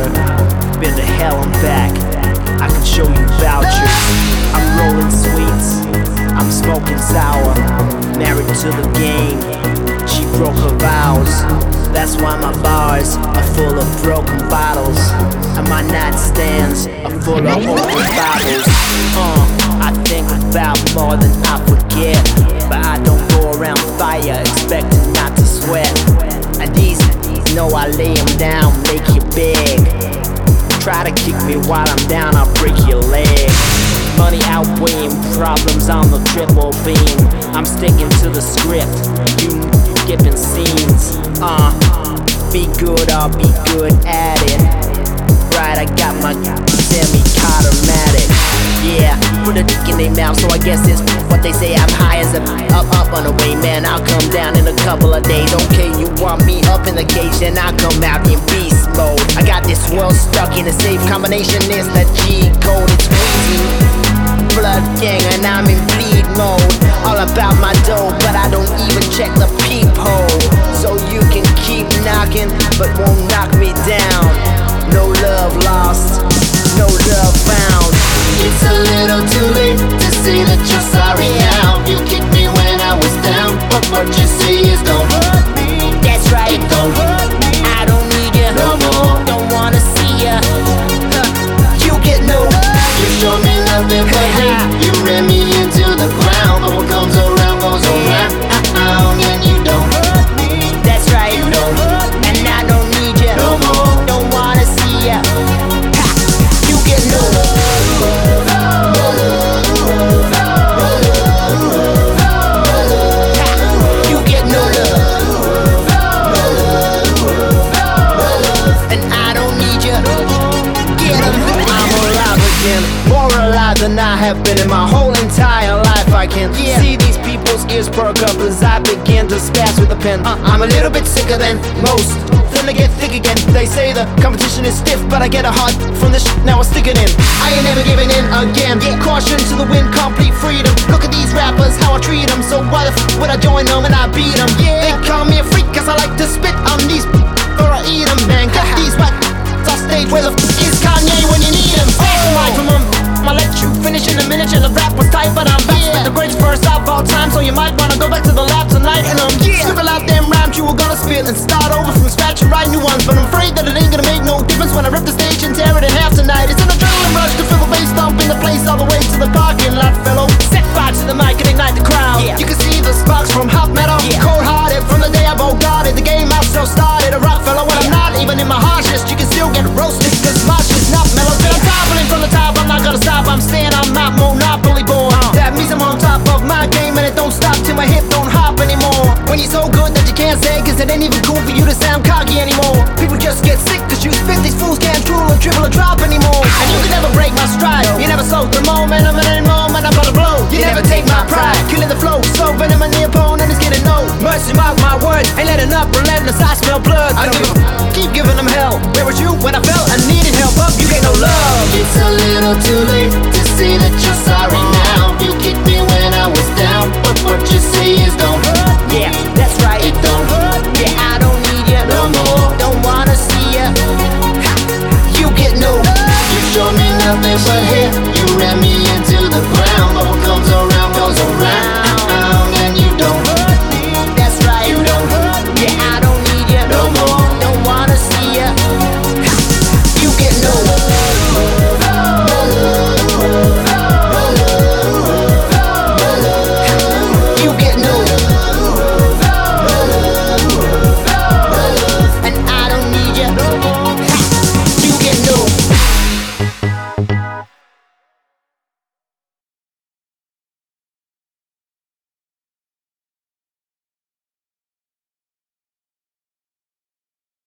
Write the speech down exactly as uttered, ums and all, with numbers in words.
louder. Been to hell and back, I can show you vouchers. I'm rolling sweets, I'm smoking sour. Married to the game, she broke her vows. That's why my bars are full of broken bottles, and my nightstands are full of open bottles. Uh, I think about more than I forget, but I don't go around fire expecting not to sweat. And these know I lay them down, make you beg. Try to kick me while I'm down, I'll break your leg. Money outweighing problems on the triple beam. I'm sticking to the script, you skipping scenes. Uh, be good, I'll be good at it. Right, I got my semi-automatic. Yeah, put a dick in their mouth, so I guess it's what they say. I'm high as a up, up on the way, man. I'll come down in a couple of days. Okay, you want me up in the cage, then I'll come out in beast mode. I got this world stuck in a safe combination. It's the G code, it's Weezy, blood gang, and I'm in bleed mode. All about my dough, but I don't even check the peephole. So you can keep knocking, but won't knock me down. No love lost, no love found. It's a little too late to say that you're sorry now. You kicked me when I was down, but what you say is don't hurt me. That's right, It don't hurt me I don't need you no more. Don't wanna see ya. Huh. You get no love. You showed me nothing but hate. You ran me into the ground, but what comes around goes around. Uh-uh, and you don't hurt me. That's right, You don't hurt me and I don't need you no more. Don't wanna see ya. Ha. You get no love. You get no love, and I don't need you. Get 'em. I'm alive again, more alive than I have been in my whole entire life. I can yeah. see these people's ears perk up as I begin to spaz with the pen. uh, I'm a little bit sicker than most, then they get thick again. They say the competition is stiff, but I get a heart from this shit, now I stick it in. I ain't never giving in again. yeah. Caution to the wind, complete freedom. Look at these rappers, how I treat them. So why the f would I join them and I beat them? Yeah. They call me a freak cause I like to spit on these or I eat them, man. Got these white off stage, where the f is Kanye when you need him? Take the mic from him, I'll let you finish in a minute. And the rap was tight, but I'm back with the greatest verse of all time. So you might wanna go back to the lab tonight and um yeah. scribble out them rhymes you were gonna spit and start over from scratch and write new ones. But I'm afraid that it ain't gonna make no difference when I rip the stage and tear it in half tonight. It's an adrenaline rush to feel the bass thump in the place all the way to the parking lot, fellow. Set fire to the mic and ignite the crowd. Yeah. You can see the sparks from hot metal, yeah. cold-hearted from the day I've guarded. The game I've still started a rock fellow. When I'm not even in my harshest, you can still get roasted cause my shit's not mellow. Till I'm toppling from the top, I'm not gonna stop. I'm saying I'm not Monopoly boy. uh. That means I'm on top of my game and it don't stop till my hip don't hop anymore. When you're so good that you can't say, cause it ain't even cool for you to sound cocky anymore. People just get sick cause you spit. These fools can't drool or dribble or drop anymore. And you can never break my stride. You never soak the momentum and any moment I'm gonna blow. You never take my pride, killing the flow. So venom and the opponent is getting no mercy. Mark my words, ain't letting up, relentless. I smell blood. I don't give a f- keep giving them hell. Where was you when I felt I needed help? Up, you get no love. It's a little too late to say that you're sorry now. You kicked me when I was down, but what you say is don't hurt